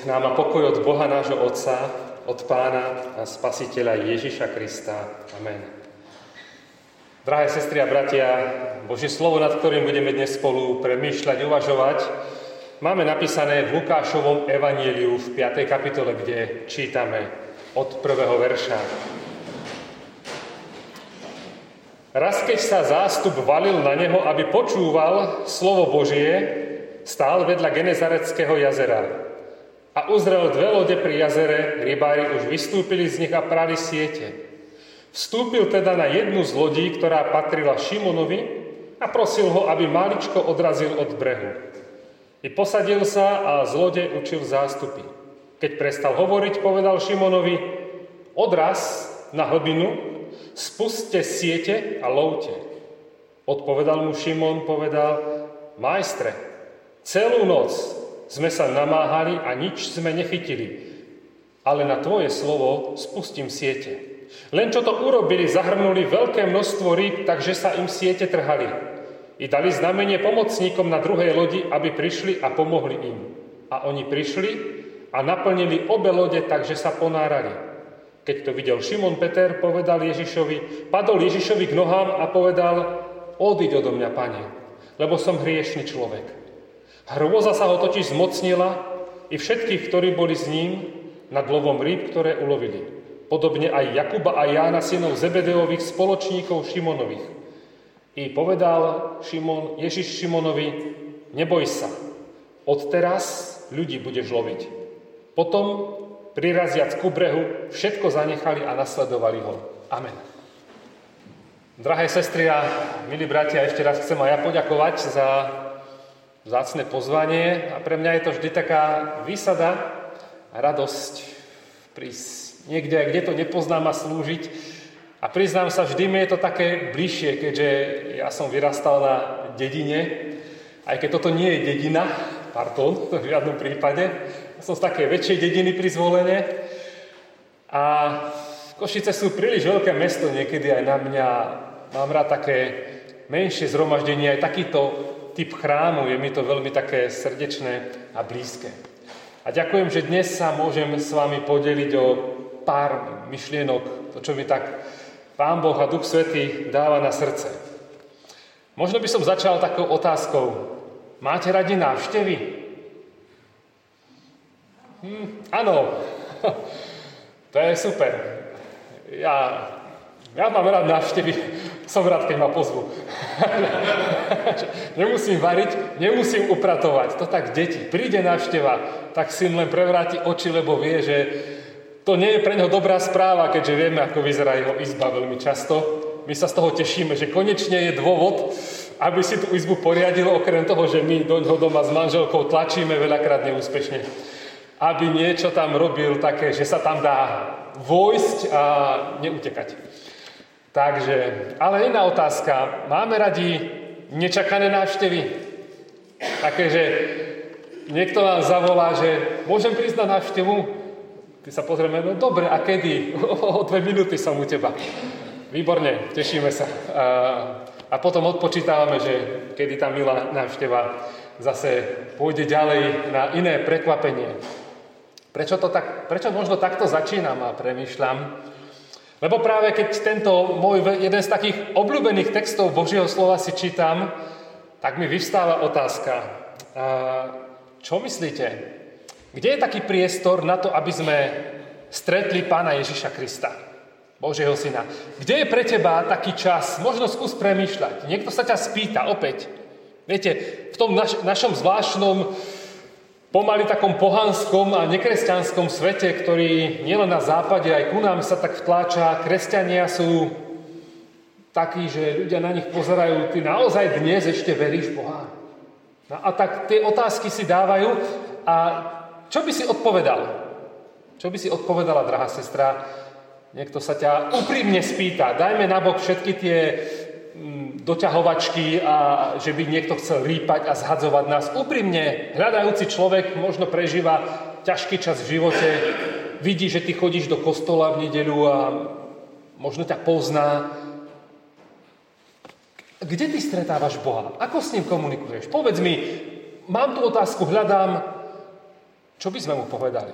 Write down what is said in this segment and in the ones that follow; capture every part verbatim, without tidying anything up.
nám a pokoj od Boha nášho Otca, od Pána a Spasiteľa Ježiša Krista. Amen. Drahé sestry a bratia, Božie slovo, nad ktorým budeme dnes spolu premýšľať, uvažovať, máme napísané v Lukášovom evanjeliu v piatej kapitole, kde čítame od prvého verša. Raz, keď sa zástup valil na neho, aby počúval slovo Božie, stál vedľa Genezareckého jazera. A uzrel dve lode pri jazere, rybári už vystúpili z nich a prali siete. Vstúpil teda na jednu z lodí, ktorá patrila Šimonovi, a prosil ho, aby maličko odrazil od brehu. I posadil sa a z lode učil zástupy. Keď prestal hovoriť, povedal Šimonovi: odraz na hlbinu, spuste siete a lovte. Odpovedal mu Šimon, povedal: majstre, celú noc sme sa namáhali a nič sme nechytili, ale na tvoje slovo spustím siete. Len čo to urobili, zahrnuli veľké množstvo rýb, takže sa im siete trhali. I dali znamenie pomocníkom na druhej lodi, aby prišli a pomohli im. A oni prišli a naplnili obe lode, takže sa ponárali. Keď to videl Šimon Peter, povedal Ježišovi, padol Ježišovi k nohám a povedal: odíď odo mňa, Pane, lebo som hriešny človek. Hrôza sa ho totiž zmocnila i všetkých, ktorí boli s ním, nad lovom rýb, ktoré ulovili. Podobne aj Jakuba a Jána, synov Zebedeových, spoločníkov Šimonových. I povedal Šimon, Ježiš Šimonovi: neboj sa, odteraz ľudí budeš loviť. Potom, priraziac ku brehu, všetko zanechali a nasledovali ho. Amen. Drahé sestry a milí bratia, ešte raz chcem aj ja poďakovať za vzácne pozvanie a pre mňa je to vždy taká výsada a radosť prísť niekde, kde to nepoznám, a slúžiť. A priznám sa, vždy mi je to také bližšie, keďže ja som vyrastal na dedine, aj keď toto nie je dedina, pardon, v žiadnom prípade. Ja som z takej väčšej dediny pri Zvolene a Košice sú príliš veľké mesto niekedy aj na mňa. Mám rád také menšie zhromaždenie, aj takýto typ chrámu, je mi to veľmi také srdečné a blízke. A ďakujem, že dnes sa môžem s vami podeliť o pár myšlienok, to, čo mi tak Pán Boh a Duch Svätý dáva na srdce. Možno by som začal takou otázkou: máte radi návštevy? Hm, áno, to je super. Ja, ja mám rád návštevy. Som rád, keď ma pozvú. Nemusím variť, nemusím upratovať. To tak deti. Príde návšteva, tak syn len prevráti oči, lebo vie, že to nie je pre neho dobrá správa, keďže vieme, ako vyzerá jeho izba veľmi často. My sa z toho tešíme, že konečne je dôvod, aby si tú izbu poriadil, okrem toho, že my do ňoho doma s manželkou tlačíme veľakrát neúspešne. Aby niečo tam robil také, že sa tam dá vojsť a neutekať. Takže, ale iná otázka. Máme radi nečakané návštevy? Také, že niekto nám zavolá, že môžem prísť na návštevu? Ty sa pozrieme, no dobre, a kedy? O, o dve minúty som u teba. Výborne, tešíme sa. A, a potom odpočítavame, že kedy tá milá návšteva zase pôjde ďalej na iné prekvapenie. Prečo to tak, prečo možno takto začínam a premýšľam? Lebo práve keď tento môj jeden z takých obľúbených textov Božieho slova si čítam, tak mi vyvstáva otázka. Čo myslíte? Kde je taký priestor na to, aby sme stretli Pána Ježiša Krista, Božieho Syna? Kde je pre teba taký čas? Možno skús premýšľať. Niekto sa ťa spýta opäť. Viete, v tom naš, našom zvláštnom, pomaly takom pohanskom a nekresťanskom svete, ktorý nielen na západe, aj ku nám sa tak vtláča, kresťania sú takí, že ľudia na nich pozerajú: ty naozaj dnes ešte veríš Boha? No a tak tie otázky si dávajú. A čo by si odpovedal? Čo by si odpovedala, drahá sestra? Niekto sa ťa úprimne spýta. Dajme nabok všetky tie doťahovačky a že by niekto chcel rýpať a zhadzovať nás. Úprimne, hľadajúci človek možno prežíva ťažký čas v živote, vidí, že ty chodíš do kostola v nedeľu a možno ťa pozná. Kde ty stretávaš Boha? Ako s ním komunikuješ? Povedz mi, mám tú otázku, hľadám, čo by sme mu povedali?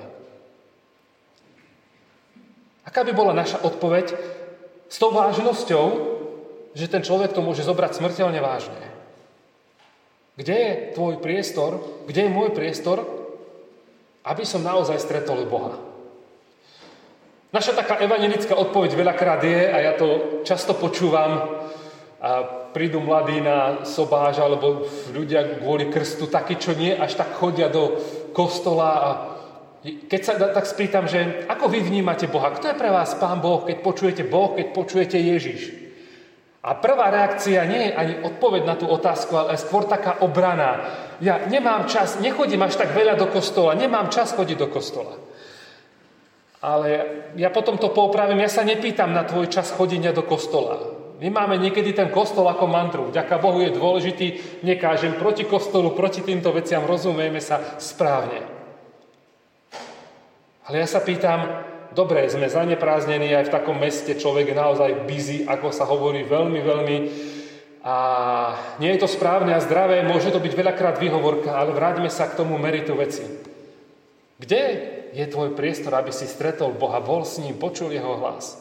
Aká by bola naša odpoveď s tou vážnosťou, že ten človek to môže zobrať smrteľne vážne? Kde je tvoj priestor, kde je môj priestor, aby som naozaj stretol Boha? Naša taká evanjelická odpoveď veľakrát je, a ja to často počúvam, a prídu mladí na sobáž, alebo ľudia kvôli krstu, takí, čo nie, až tak chodia do kostola a keď sa tak spýtam, že ako vy vnímate Boha? Kto je pre vás Pán Boh, keď počujete Boh, keď počujete Ježiš? A prvá reakcia nie je ani odpoveď na tú otázku, ale skôr taká obrana. Ja nemám čas, nechodím až tak veľa do kostola, nemám čas chodiť do kostola. Ale ja potom to poupravím, ja sa nepýtam na tvoj čas chodenia do kostola. My máme niekedy ten kostol ako mantru. Vďaka Bohu je dôležitý, nekážem proti kostolu, proti týmto veciam, rozumieme sa správne. Ale ja sa pýtam, dobre, sme zaneprázdnení aj v takom meste, človek je naozaj busy, ako sa hovorí, veľmi, veľmi. A nie je to správne a zdravé, môže to byť veľakrát výhovorka, ale vráťme sa k tomu meritu veci. Kde je tvoj priestor, aby si stretol Boha, bol s ním, počul jeho hlas?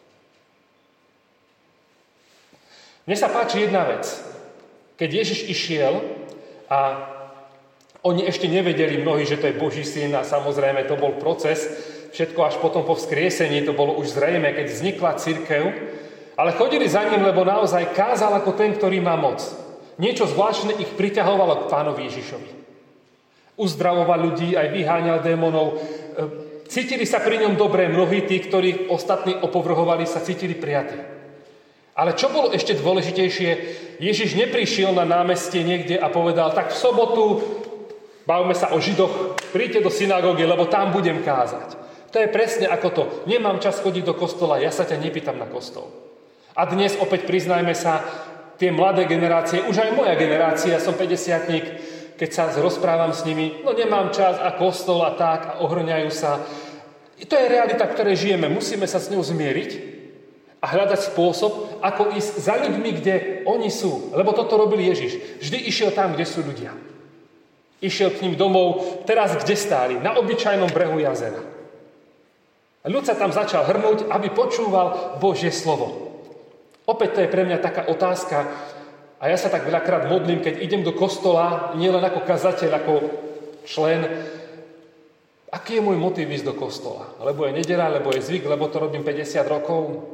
Mne sa páči jedna vec. Keď Ježiš išiel a oni ešte nevedeli mnohí, že to je Boží syn a samozrejme to bol proces, všetko až potom po vzkriesení, to bolo už zrejme, keď vznikla cirkev, ale chodili za ním, lebo naozaj kázal ako ten, ktorý má moc. Niečo zvláštne ich priťahovalo k Pánovi Ježišovi. Uzdravoval ľudí, aj vyháňal démonov. Cítili sa pri ňom dobre, mnohí tí, ktorí ostatní opovrhovali, sa cítili prijatí. Ale čo bolo ešte dôležitejšie, Ježiš neprišiel na námestie niekde a povedal, tak v sobotu bavme sa o Židoch, príďte do synagógy, lebo tam budem kázať. To je presne ako to. Nemám čas chodiť do kostola, ja sa ťa nepýtam na kostol. A dnes opäť priznajme sa, tie mladé generácie, už aj moja generácia, som päťdesiatnik, keď sa rozprávam s nimi, no nemám čas a kostol a tak a ohrňajú sa. To je realita, v ktorej žijeme. Musíme sa s ňou zmieriť a hľadať spôsob, ako ísť za ľuďmi, kde oni sú. Lebo toto robil Ježiš. Vždy išiel tam, kde sú ľudia. Išiel k ním domov, teraz kde stáli? Na obyčajnom brehu jazera. A ľud sa tam začal hrnúť, aby počúval Božie slovo. Opäť to je pre mňa taká otázka, a ja sa tak veľakrát modlím, keď idem do kostola, nielen ako kazateľ, ako člen, aký je môj motív ísť do kostola? Lebo je nedeľa, lebo je zvyk, lebo to robím päťdesiat rokov?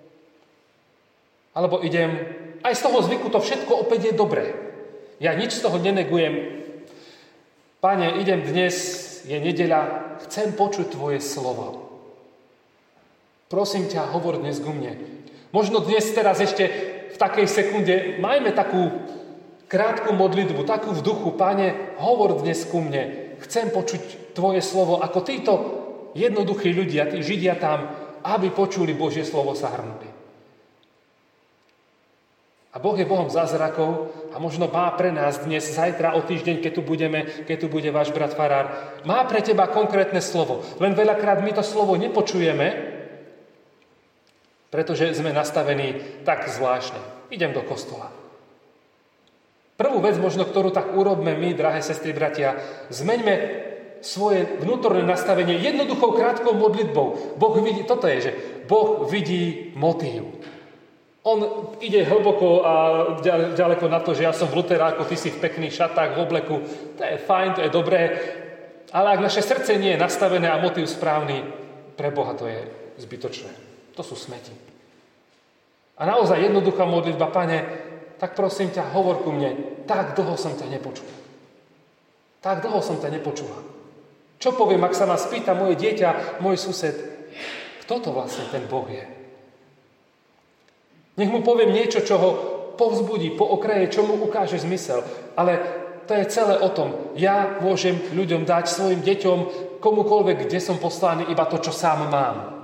Alebo idem, aj z toho zvyku to všetko opäť je dobré. Ja nič z toho nenegujem. Pane, idem dnes, je nedeľa, chcem počuť tvoje slovo. Prosím ťa, hovor dnes ku mne. Možno dnes, teraz ešte v takej sekunde, majme takú krátku modlitbu, takú v duchu. Pane, hovor dnes ku mne. Chcem počuť tvoje slovo, ako títo jednoduchí ľudia, tí Židia tam, aby počuli Božie slovo, sa hrnuli. A Boh je Bohom zázrakov a možno má pre nás dnes, zajtra, o týždeň, keď tu budeme, keď tu bude váš brat farár, má pre teba konkrétne slovo. Len veľakrát my to slovo nepočujeme, pretože sme nastavení tak zvláštne. Idem do kostola. Prvú vec možno, ktorú tak urobme my, drahé sestry, bratia, zmeňme svoje vnútorné nastavenie jednoduchou krátkou modlitbou. Boh vidí, toto je, že Boh vidí motív. On ide hlboko a ďaleko na to, že ja som v luteráku, ty si v pekných šatách, v obleku. To je fajn, to je dobré. Ale ak naše srdce nie je nastavené a motív správny, pre Boha to je zbytočné. To sú smeti. A naozaj jednoduchá modlitba, Pane, tak prosím ťa, hovor ku mne. Tak dlho som ťa nepočul. Tak dlho som ťa nepočula. Čo poviem, ak sa ma spýta moje dieťa, môj sused, kto to vlastne ten Boh je? Nech mu poviem niečo, čo ho povzbudí, po okraje, čo mu ukáže zmysel. Ale to je celé o tom. Ja môžem ľuďom dať, svojim deťom, komukoľvek, kde som poslaný, iba to, čo sám mám.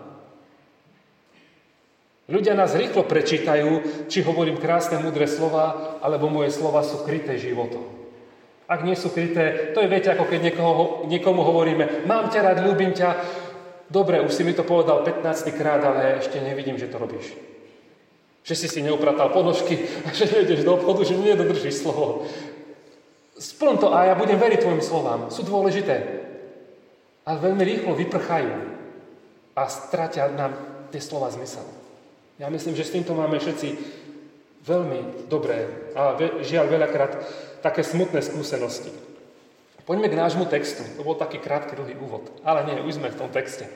Ľudia nás rýchlo prečítajú, či hovorím krásne, múdre slova, alebo moje slova sú kryté životom. Ak nie sú kryté, to je, viete, ako keď niekoho, niekomu hovoríme, mám ťa rád, ľúbim ťa. Dobre, už si mi to povedal pätnásty krát, ale ešte nevidím, že to robíš. Že si si neupratal ponožky a že nejdeš do obchodu, že nedodržíš slovo. Splň to a ja budem veriť tvojim slovám. Sú dôležité. ale veľmi rýchlo vyprchajú a stratia nám tie slova zmysel. Ja myslím, že s týmto máme všetci veľmi dobré a žiaľ veľakrát také smutné skúsenosti. Poďme k nášmu textu. To bol taký krátky, dlhý úvod. Ale nie, už sme v tom texte.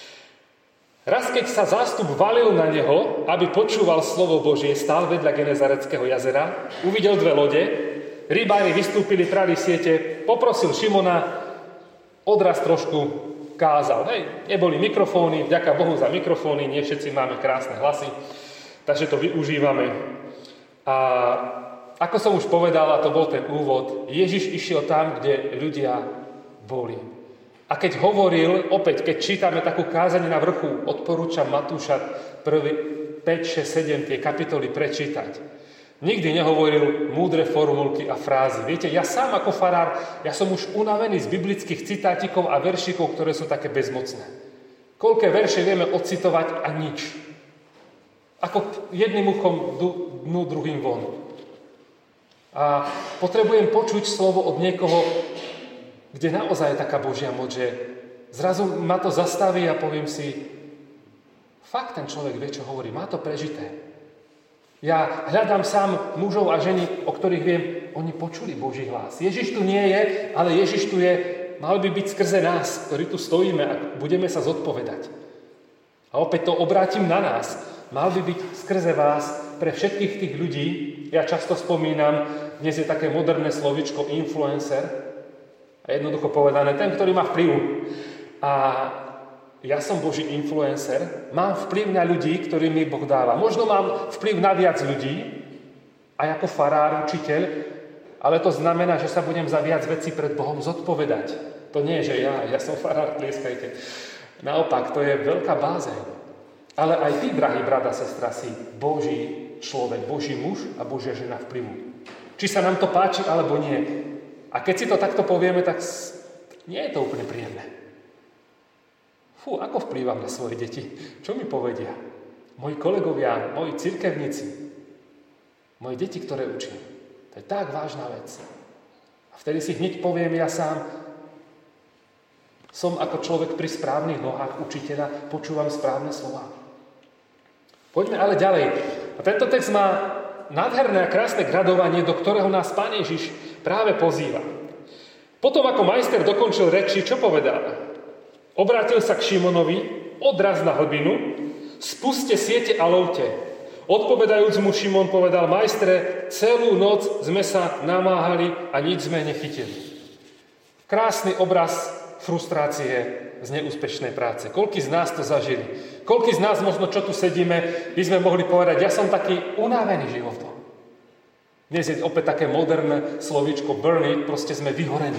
Raz, keď sa zástup valil na neho, aby počúval slovo Božie, stál vedľa Genezareckého jazera, uvidel dve lode, rybári vystúpili, prali siete, poprosil Šimona, odraz trošku kázal. Hej, neboli mikrofóny, vďaka Bohu za mikrofóny, nie všetci máme krásne hlasy, takže to využívame. A ako som už povedal, a to bol ten úvod, Ježiš išiel tam, kde ľudia boli. A keď hovoril, opäť, keď čítame takú kázanie na vrchu, odporúčam Matúša prvý, päť, šesť, sedem tie kapitoly prečítať. Nikdy nehovoril múdre formulky a frázy. Viete, ja sám ako farár, ja som už unavený z biblických citátikov a veršikov, ktoré sú také bezmocné. Koľké verše vieme odcitovať a nič. Ako jedným uchom dnu, druhým von. A potrebujem počuť slovo od niekoho, kde naozaj je taká Božia moc, že zrazu ma to zastaví a poviem si, fakt ten človek vie, čo hovorí, má to prežité. Ja hľadám sám mužov a ženy, o ktorých viem, oni počuli Boží hlas. Ježiš tu nie je, ale Ježiš tu je, mal by byť skrze nás, ktorí tu stojíme a budeme sa zodpovedať. A opäť to obrátim na nás. Mal by byť skrze vás pre všetkých tých ľudí. Ja často spomínam, dnes je také moderné slovičko influencer. A jednoducho povedané, ten, ktorý má vplyv. A ja som Boží influencer, mám vplyv na ľudí, ktorý mi Boh dáva. Možno mám vplyv na viac ľudí, aj ako farár, učiteľ, ale to znamená, že sa budem za viac vecí pred Bohom zodpovedať. To nie je, že ja, ja som farár, tlieskajte. Naopak, to je veľká bázeň. Ale aj ty, drahý brat a sestra, si Boží človek, Boží muž a Božia žena vplyvu. Či sa nám to páči, alebo nie. A keď si to takto povieme, tak nie je to úplne príjemné. Fú, ako vplývam na svoje deti? Čo mi povedia? Moji kolegovia, moji cirkevníci, moje deti, ktoré učím. To je tak vážna vec. A vtedy si hneď poviem ja sám, som ako človek pri správnych nohách učiteľa, počúvam správne slová. Poďme ale ďalej. A tento text má nádherné a krásne gradovanie, do ktorého nás Pán Ježiš práve pozýva. Potom, ako majster dokončil reči, čo povedal? Obrátil sa k Šimonovi, odraz na hlbinu, spuste siete a lovte. Odpovedajúc mu Šimon povedal, majstre, celú noc sme sa namáhali a nič sme nechytili. Krásny obraz frustrácie z neúspešnej práce. Koľký z nás to zažili? Koľký z nás možno, čo tu sedíme, by sme mohli povedať, ja som taký unavený životom. Dnes je opäť také moderné slovíčko burn it, proste sme vyhorení.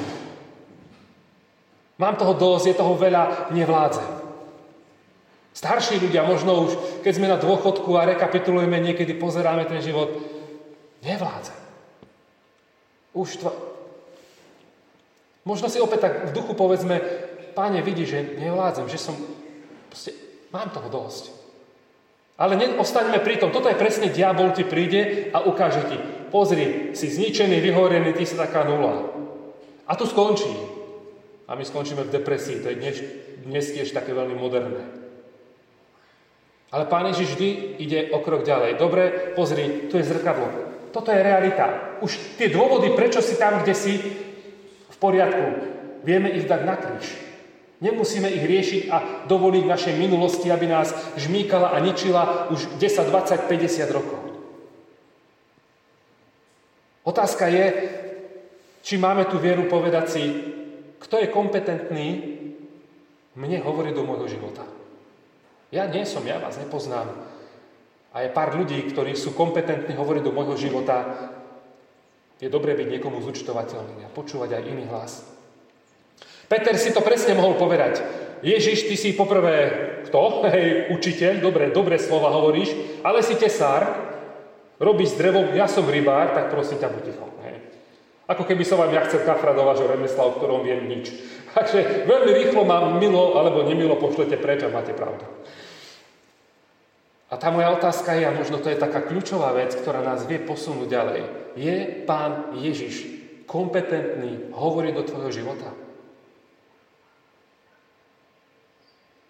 Mám toho dosť, je toho veľa, nevládzem. Starší ľudia, možno už, keď sme na dôchodku a rekapitulujeme, niekedy pozeráme ten život, nevládzem. Už to... Možno si opäť tak v duchu povedzme, Páne, vidíš, že nevládzem, že som... Proste, mám toho dosť. Ale neostaňme pri tom. Toto je presne diabol ti príde a ukáže ti. Pozri, si zničený, vyhorený, ty si taká nula. A tu skončí. A my skončíme v depresii. To je dnes, dnes tiež také veľmi moderné. Ale Pán Ježiš vždy ide o krok ďalej. Dobre, pozri, tu je zrkadlo. Toto je realita. Už tie dôvody, prečo si tam, kde si, v poriadku. Vieme ich dať na kríž. Nemusíme ich riešiť a dovoliť našej minulosti, aby nás žmýkala a ničila už desať, dvadsať, päťdesiat rokov. Otázka je, či máme tú vieru povedať si, kto je kompetentný mne hovoriť do môjho života. Ja nie som, ja vás nepoznám. A je pár ľudí, ktorí sú kompetentní hovoriť do môjho života. Je dobré byť niekomu zúčtovateľný a počúvať aj iný hlas. Peter si to presne mohol povedať. Ježiš, ty si poprvé kto? Hej, učiteľ, dobre, dobré slova hovoríš, ale si tesár, robíš s drevom, ja som rybár, tak prosím ťa, buď ticho. Hej. Ako keby som vám ja chcel kafra do vášho remesla, o ktorom viem nič. Takže veľmi rýchlo ma milo alebo nemilo pošlete preč a máte pravdu. A tá moja otázka je, a možno to je taká kľúčová vec, ktorá nás vie posunúť ďalej. Je Pán Ježiš kompetentný hovoriť do tvojho života?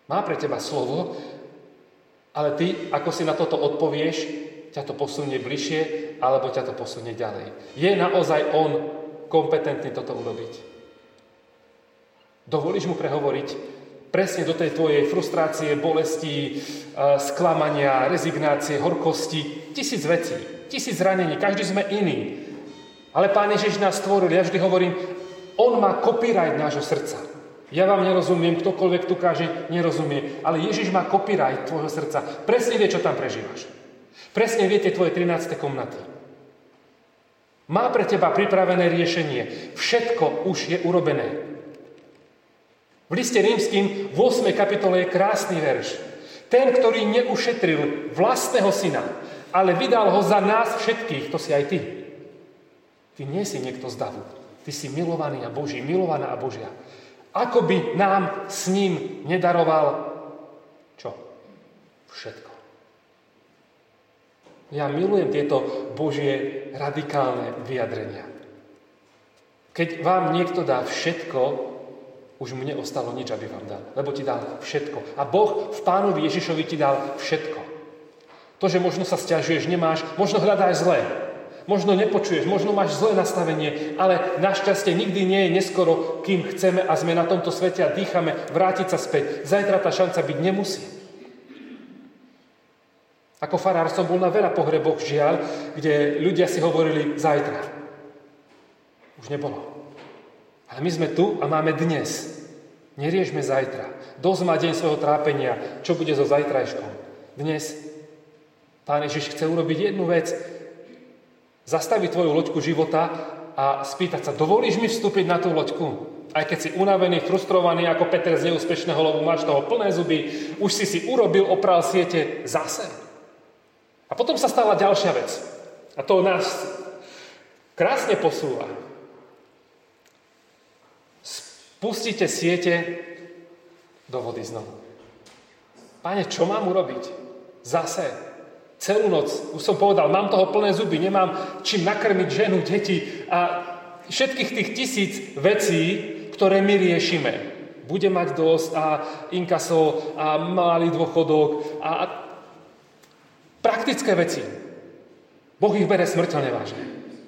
Má pre teba slovo, ale ty, ako si na toto odpovieš, ťa to posunie bližšie, alebo ťa to posunie ďalej. Je naozaj on kompetentný toto urobiť? Dovolíš mu prehovoriť presne do tej tvojej frustrácie, bolesti, sklamania, rezignácie, horkosti, tisíc vecí, tisíc zranení, každý sme iný. Ale Pán Ježiš nás stvoril, ja vždy hovorím, on má copyright nášho srdca. Ja vám nerozumiem, ktokoľvek tu káže, nerozumie, ale Ježiš má copyright tvojho srdca. Presne vie, čo tam prežívaš. Presne vie tie tvoje trináste komnaty. Má pre teba pripravené riešenie. Všetko už je urobené. V liste Rímskym v ôsmej kapitole je krásny verš. Ten, ktorý neušetril vlastného syna, ale vydal ho za nás všetkých, to si aj ty. Ty nie si niekto z davu. Ty si milovaný a Boží, milovaná a Božia. Ako by nám s ním nedaroval čo? Všetko. Ja milujem tieto Božie radikálne vyjadrenia. Keď vám niekto dá všetko, už mu neostalo nič, aby vám dal. Lebo ti dal všetko. A Boh v Pánovi Ježišovi ti dal všetko. To, že možno sa sťažuješ, nemáš, možno hľadáš zlé. Možno nepočuješ, možno máš zlé nastavenie, ale našťastie nikdy nie je neskoro, kým chceme a sme na tomto svete a dýchame, vrátiť sa späť. Zajtra tá šanca byť nemusí. Ako farár som bol na veľa pohreboch, žiaľ, kde ľudia si hovorili zajtra. Už nebolo. Ale my sme tu a máme dnes. Neriešme zajtra. Dosť má deň svojho trápenia. Čo bude so zajtrajškom? Dnes Pán Ježiš chce urobiť jednu vec. Zastaviť tvoju loďku života a spýtať sa, dovolíš mi vstúpiť na tú loďku? Aj keď si unavený, frustrovaný, ako Peter z neúspešného lovu, máš toho plné zuby, už si si urobil, opral siete zase. A potom sa stala ďalšia vec. A to nás krásne posúva. Spustíte siete do vody znovu. Pane, čo mám urobiť? Zase. Celú noc, už som povedal, mám toho plné zuby, nemám čím nakrmiť ženu, deti a všetkých tých tisíc vecí, ktoré my riešime. Bude mať dosť a inkaso a malý dôchodok a praktické veci. Boh ich bere smrteľne vážne.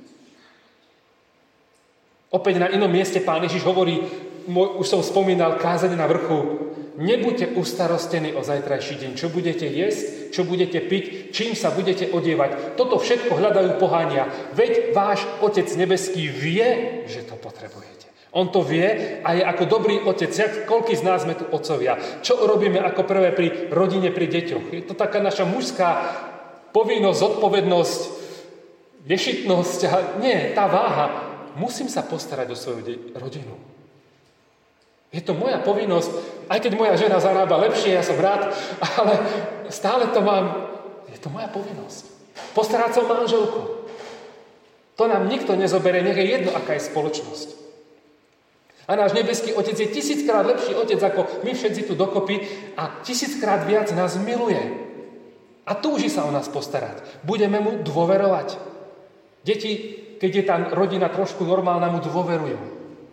Opäť na inom mieste Pán Ježiš hovorí, už som spomínal kázanie na vrchu, nebuďte ustarostení o zajtrajší deň. Čo budete jesť, čo budete piť, čím sa budete odievať. Toto všetko hľadajú pohánia. Veď váš Otec nebeský vie, že to potrebujete. On to vie a je ako dobrý otec. Koľký z nás sme tu otcovia? Čo robíme ako prvé pri rodine, pri deťoch? Je to taká naša mužská povinnosť, zodpovednosť, ješitnosť. A nie, tá váha. Musím sa postarať o svoju de- rodinu. Je to moja povinnosť, aj keď moja žena zarába lepšie, ja som rád, ale stále to mám, je to moja povinnosť. Postarať sa o manželku. To nám nikto nezoberie, nech je jedno, aká je spoločnosť. A náš nebeský Otec je tisíckrát lepší Otec, ako my všetci tu dokopy a tisíckrát viac nás miluje. A túži sa o nás postarať. Budeme mu dôverovať. Deti, keď je tá rodina trošku normálna, mu dôverujú.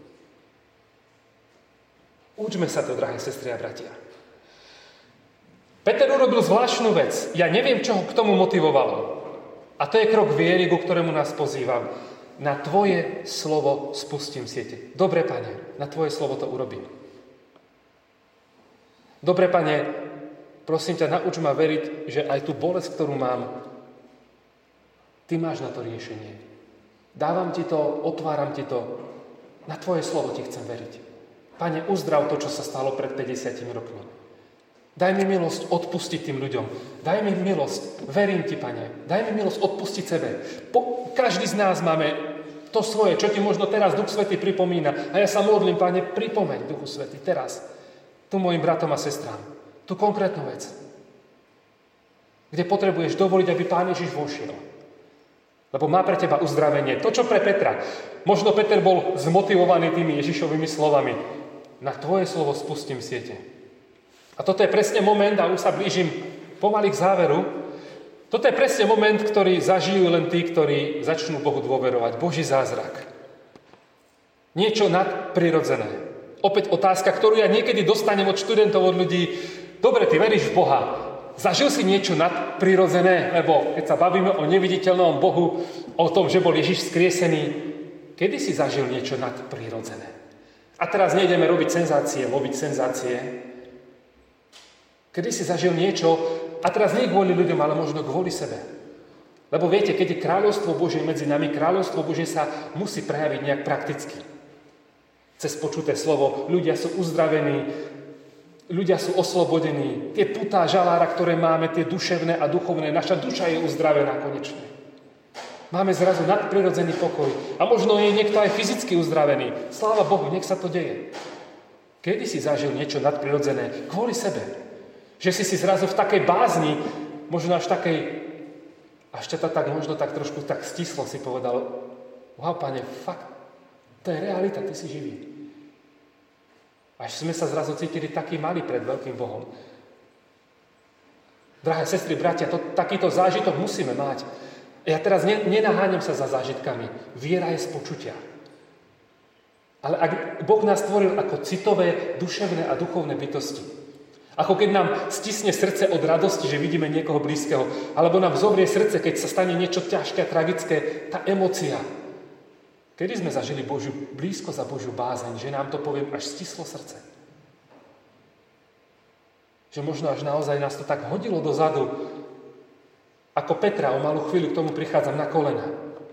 Učme sa to, drahé sestry a bratia. Peter urobil zvláštnu vec. Ja neviem, čo ho k tomu motivovalo. A to je krok viery, ku ktorému nás pozývam. Na tvoje slovo spustím siete. Dobre, Pane, na tvoje slovo to urobím. Dobre, Pane, prosím ťa, nauč ma veriť, že aj tú bolesť, ktorú mám, ty máš na to riešenie. Dávam ti to, otváram ti to. Na tvoje slovo ti chcem veriť. Pane, uzdrav to, čo sa stalo pred päťdesiatimi rokmi. Daj mi milosť odpustiť tým ľuďom. Daj mi milosť, verím ti, Pane. Daj mi milosť odpustiť sebe. Po, každý z nás máme to svoje, čo ti možno teraz Duch Svätý pripomína. A ja sa modlím, Pane, pripomeň Duchu Svätý teraz. Tu mojim bratom a sestrám. Tu konkrétnu vec. Kde potrebuješ dovoliť, aby Pán Ježiš vošiel. Lebo má pre teba uzdravenie. To, čo pre Petra. Možno Peter bol zmotivovaný tými Ježišovými slovami. Na tvoje slovo spustím siete. A toto je presne moment, a už sa blížim pomaly k záveru, toto je presne moment, ktorý zažijú len tí, ktorí začnú Bohu dôverovať. Boží zázrak. Niečo nadprirodzené. Opäť otázka, ktorú ja niekedy dostanem od študentov, od ľudí. Dobre, ty veríš v Boha. Zažil si niečo nadprirodzené? Lebo keď sa bavíme o neviditeľnom Bohu, o tom, že bol Ježiš skriesený, kedy si zažil niečo nadprirodzené? A teraz nejdeme robiť senzácie, loviť senzácie. Kedy si zažil niečo, a teraz nie kvôli ľuďom, ale možno kvôli sebe. Lebo viete, keď je kráľovstvo Božie medzi nami, kráľovstvo Božie sa musí prejaviť nejak prakticky. Cez počuté slovo ľudia sú uzdravení, ľudia sú oslobodení. Tie putá žalára, ktoré máme, tie duševné a duchovné, naša duša je uzdravená konečne. Máme zrazu nadprirodzený pokoj. A možno je niekto aj fyzicky uzdravený. Sláva Bohu, nech sa to deje. Kedy si zažil niečo nadprirodzené? Kvôli sebe. Že si si zrazu v takej bázni, možno až takej, až ťa to tak možno tak trošku tak stislo, si povedal, wow, Pane, fakt, to je realita, ty si živý. Až sme sa zrazu cítili taký malý pred veľkým Bohom. Drahé sestry, bratia, to, takýto zážitok musíme mať. Ja teraz ne, nenaháňam sa za zážitkami. Viera je z počutia. Ale ak Boh nás stvoril ako citové, duševné a duchovné bytosti, ako keď nám stisne srdce od radosti, že vidíme niekoho blízkeho, alebo nám zomrie srdce, keď sa stane niečo ťažké a tragické, tá emócia. Kedy sme zažili Božiu blízko za Božiu bázeň, že nám to, poviem, až stislo srdce. Že možno až naozaj nás to tak hodilo dozadu, ako Petra, o malú chvíľu k tomu prichádzam na kolena.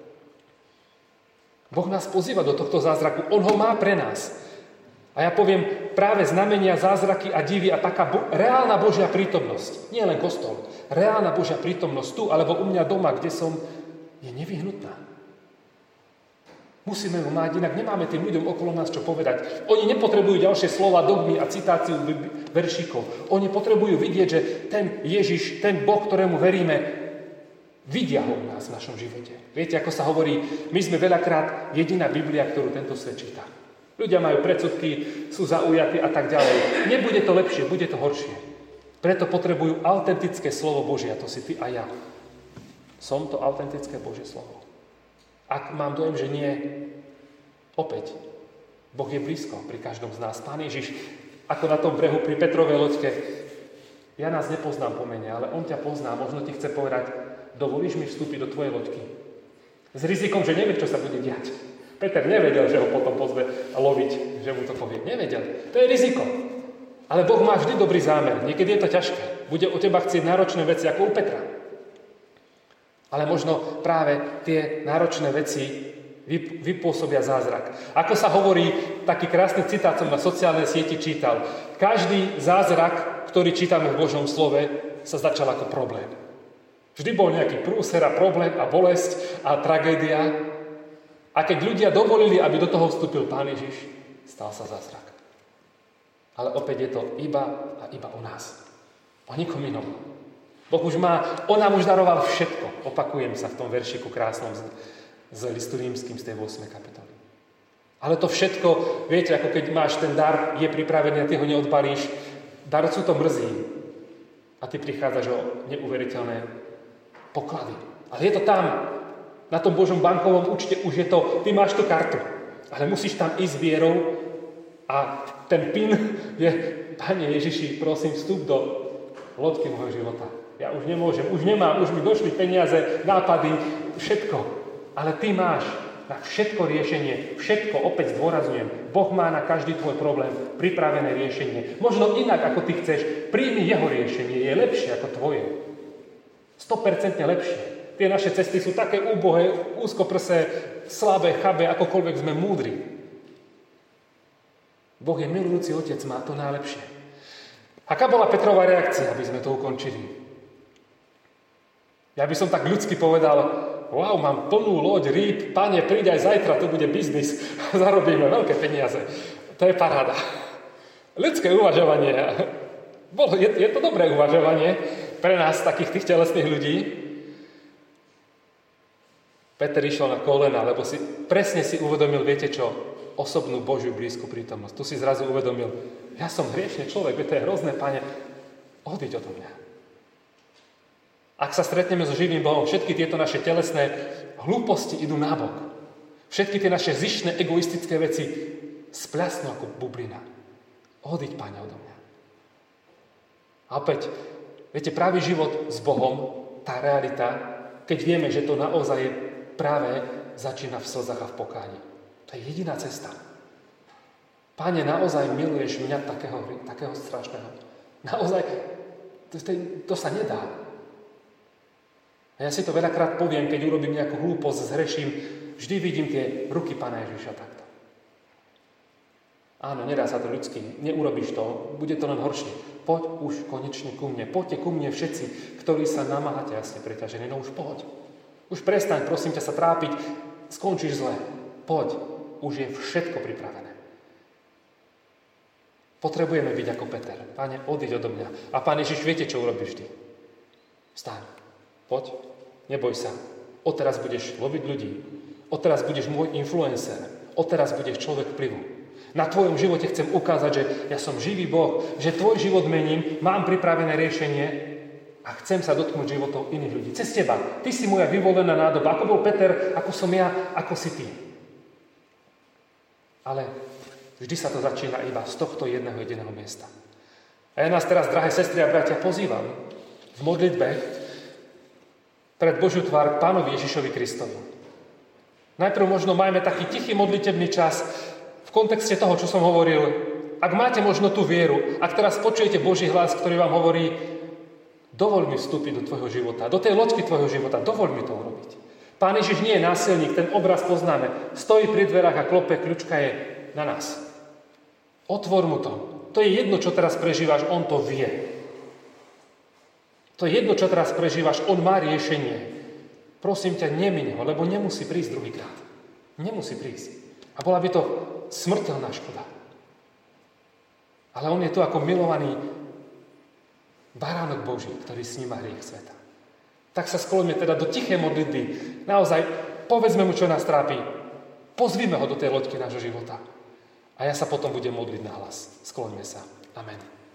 Boh nás pozýva do tohto zázraku, on ho má pre nás. A ja poviem, práve znamenia, zázraky a divy a taká bo- reálna Božia prítomnosť, nie len kostol, reálna Božia prítomnosť tu, alebo u mňa doma, kde som, je nevyhnutná. Musíme ho mať, inak nemáme tým ľuďom okolo nás čo povedať. Oni nepotrebujú ďalšie slova, dogmy a citáciu veršíkov. Oni potrebujú vidieť, že ten Ježiš, ten Boh, ktorému veríme, vidia ho u nás v našom živote. Viete, ako sa hovorí, my sme veľakrát jediná Biblia, ktorú tento svet číta. Ľudia majú predsudky, sú zaujatí a tak ďalej. Nebude to lepšie, bude to horšie. Preto potrebujú autentické slovo Božie, a to si ty a ja. Som to autentické Božie slovo. Ak mám dojem, že nie, opäť, Boh je blízko pri každom z nás. Pán Ježiš, ako na tom brehu pri Petrovej loďke, ja nás nepoznám po mene, ale on ťa pozná, možno ti chce povedať, dovolíš mi vstúpiť do tvojej loďky? S rizikom, že nevie, čo sa bude diať. Peter nevedel, že ho potom pozve loviť, že mu to povie. Nevedel. To je riziko. Ale Boh má vždy dobrý zámer. Niekedy je to ťažké. Bude o teba chcieť náročné veci, ako u Petra. Ale možno práve tie náročné veci vypôsobia zázrak. Ako sa hovorí, taký krásny citát som na sociálnej sieti čítal. Každý zázrak, ktorý čítame v Božom slove, sa začal ako problém. Vždy bol nejaký prúser a problém a bolesť a tragédia. A keď ľudia dovolili, aby do toho vstúpil Pán Ježiš, stal sa zázrak. Ale opäť je to iba a iba o nás. O nikom inom. Boh už má, on nám už daroval všetko. Opakujem sa v tom veršiku krásnom z, z listu rímskym z tej ôsmej kapitoly. Ale to všetko, viete, ako keď máš ten dar, je pripravený a ty ho neodbalíš, darcu to mrzí. A ty prichádzaš o neuveriteľné poklady. Ale je to tam, na tom Božom bankovom účte už je to, ty máš tú kartu. Ale musíš tam ísť s vierou a ten pin je, Pane Ježiši, prosím, vstup do loďky môjho života. Ja už nemôžem, už nemám, už mi došli peniaze, nápady, všetko. Ale ty máš na všetko riešenie, všetko, opäť zdôrazňujem. Boh má na každý tvoj problém pripravené riešenie. Možno inak, ako ty chceš, príjmi jeho riešenie, je lepšie ako tvoje. sto percent lepšie. Tie naše cesty sú také úbohé, úzkoprsé, slabé, chabé, akokoľvek sme múdri. Boh je milujúci otec, má to najlepšie. Aká bola Petrova reakcia, aby sme to ukončili? Ja by som tak ľudsky povedal, wow, mám plnú loď rýb, Pane, príď aj zajtra, to bude biznis, zarobíme veľké peniaze. To je paráda. Ľudské uvažovanie. Bolo, je, je to dobré uvažovanie pre nás, takých tých telesných ľudí. Peter išiel na kolena, lebo si presne si uvedomil, viete čo, osobnú Božiu blízku prítomnosť. Tu si zrazu uvedomil, ja som hriešný človek, to je hrozné, Pane, odíď odo mňa. Ak sa stretneme so živým Bohom, všetky tieto naše telesné hlúposti idú nabok. Všetky tie naše zištné, egoistické veci spľasnú ako bublina. Odiď, Pane, odo mňa. A opäť, viete, pravý život s Bohom, tá realita, keď vieme, že to naozaj je práve, začína v slzách a v pokáni. To je jediná cesta. Pane, naozaj miluješ mňa takého, takého strašného. Naozaj, to, to, to sa nedá. A ja si to veľakrát poviem, keď urobím nejakú hlúposť, zhreším, vždy vidím tie ruky Pána Ježiša takto. Áno, nedá sa to ľudsky, neurobíš to, bude to len horšie. Poď už konečne ku mne, poďte ku mne všetci, ktorí sa namáhate jasne preťažení, no už poď. Už prestaň, prosím ťa, sa trápiť, skončíš zle. Poď, už je všetko pripravené. Potrebujeme byť ako Peter. Pane, odiď odo mňa. A Pán Ježiš, viete, čo urobíš ty? Vstaň, poď, neboj sa. Odteraz budeš loviť ľudí. Odteraz budeš môj influencer. Odteraz budeš človek vplyvu. Na tvojom živote chcem ukázať, že ja som živý Boh, že tvoj život mením, mám pripravené riešenie a chcem sa dotknúť životov iných ľudí. Cez teba. Ty si moja vyvolená nádoba. Ako bol Peter, ako som ja, ako si ty. Ale vždy sa to začína iba z tohto jedného jediného miesta. A ja nás teraz, drahé sestry a bratia, pozývam v modlitbe pred Božiu tvár k Pánovi Ježišovi Kristovi. Najprv možno majme taký tichý modlitebný čas v kontexte toho, čo som hovoril. Ak máte možno tú vieru, ak teraz počujete Boží hlas, ktorý vám hovorí, dovoľ mi vstúpiť do tvojho života, do tej loďky tvojho života, dovoľ mi to urobiť. Pán Ježiš nie je násilník, ten obraz poznáme. Stojí pri dverách a klope, kľúčka je na nás. Otvor mu to. To je jedno, čo teraz prežívaš, on to vie. To je jedno, čo teraz prežívaš, on má riešenie. Prosím ťa, nemiň ho, lebo nemusí prísť druhýkrát. Nemusí prísť. A bola by to smrteľná škoda. Ale on je tu ako milovaný baránok Boží, ktorý sníma hriech sveta. Tak sa skloňme teda do tichej modlitby. Naozaj, povedzme mu, čo nás trápi. Pozvime ho do tej loďky nášho života. A ja sa potom budem modliť na hlas. Skloňme sa. Amen.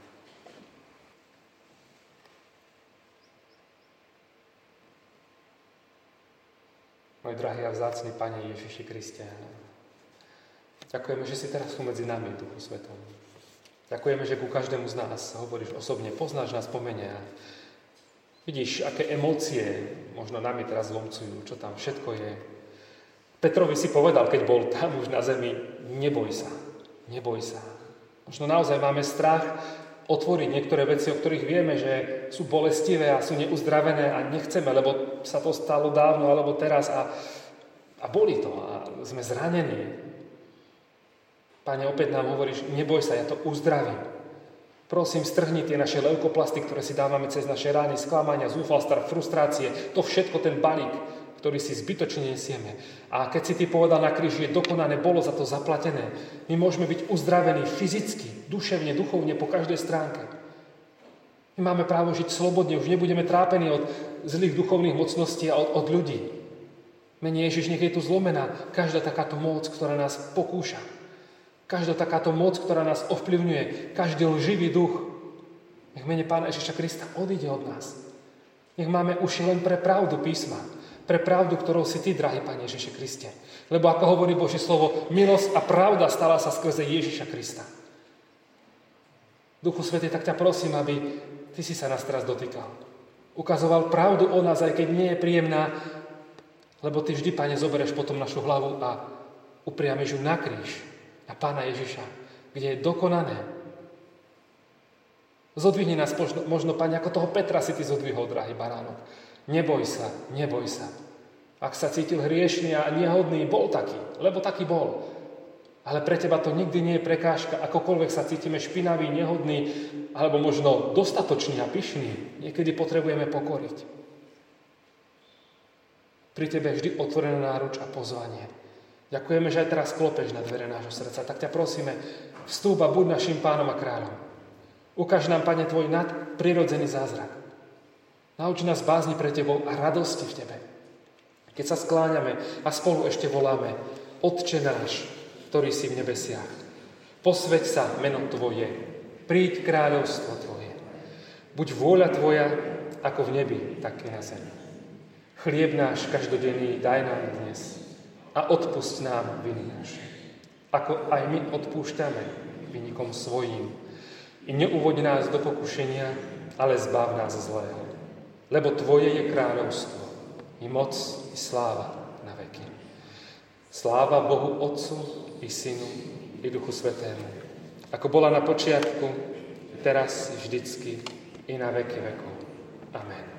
Môj drahý a vzácny Pane Ježiši Kriste, ďakujeme, že si teraz tu medzi nami, Duchu Svetom. Ďakujeme, že ku každému z nás hovoríš osobne, poznáš nás po mene a vidíš, aké emócie možno nami teraz zlomcujú, čo tam všetko je. Petrovi si povedal, keď bol tam už na zemi, neboj sa, neboj sa. Možno naozaj máme strach otvoriť niektoré veci, o ktorých vieme, že sú bolestivé a sú neuzdravené a nechceme, lebo sa to stalo dávno alebo teraz a, a boli to a sme zranení. Pane, opäť nám hovoríš, neboj sa, ja to uzdravím. Prosím, strhni tie naše leukoplasty, ktoré si dávame cez naše rány, sklamania, zúfalstva, frustrácie, to všetko, ten balík, ktorý si zbytočne nesieme. A keď si ty povedal na kríži, je dokonané, bolo za to zaplatené. My môžeme byť uzdravení fyzicky, duševne, duchovne, po každej stránke. My máme právo žiť slobodne, už nebudeme trápení od zlých duchovných mocností a od, od ľudí. Mene Ježiš, nech je tu zlomená každá takáto moc, ktorá nás pokúša. Každá takáto moc, ktorá nás ovplyvňuje, každý lživý duch, nech mene Pána Ježiša Krista odíde od nás. Nech máme uši len pre pravdu písma, pre pravdu, ktorou si ty, drahý Pane Ježiši Kriste. Lebo ako hovorí Božie slovo, milosť a pravda stala sa skrze Ježiša Krista. Duchu Svätý, tak ťa prosím, aby ty si sa nás teraz dotýkal. Ukazoval pravdu o nás, aj keď nie je príjemná, lebo ty vždy, Pane, zoberieš potom našu hlavu a upriamiš ju na kríž. A Pána Ježiša, kde je dokonané. Zodvihni nás možno, možno, Pane, ako toho Petra si ty zodvihol, drahý baránok. Neboj sa, neboj sa. Ak sa cítil hriešný a nehodný, bol taký, lebo taký bol. Ale pre teba to nikdy nie je prekážka, akokoľvek sa cítime špinavý, nehodný, alebo možno dostatočný a pyšný. Niekedy potrebujeme pokoriť. Pri tebe je vždy otvorená náruč a pozvanie. Ďakujeme, že aj teraz klopeš na dvere nášho srdca. Tak ťa prosíme, vstúp a buď našim pánom a kráľom. Ukáž nám, Pane, tvoj nadprirodzený zázrak. Nauč nás bázni pre tebou a radosti v tebe. Keď sa skláňame a spolu ešte voláme, Otče náš, ktorý si v nebesiach, posväť sa meno tvoje, príď kráľovstvo tvoje. Buď vôľa tvoja, ako v nebi, tak i na zemi. Chlieb náš každodenný daj nám dnes a odpusť nám viny naše, ako aj my odpúšťame vinníkom svojím. I neuvoď nás do pokušenia, ale zbav nás zlého. Lebo Tvoje je kráľovstvo, i moc, i sláva na veky. Sláva Bohu Otcu, i Synu, i Duchu Svätému, ako bola na počiatku, teraz, vždycky, i na veky vekov. Amen.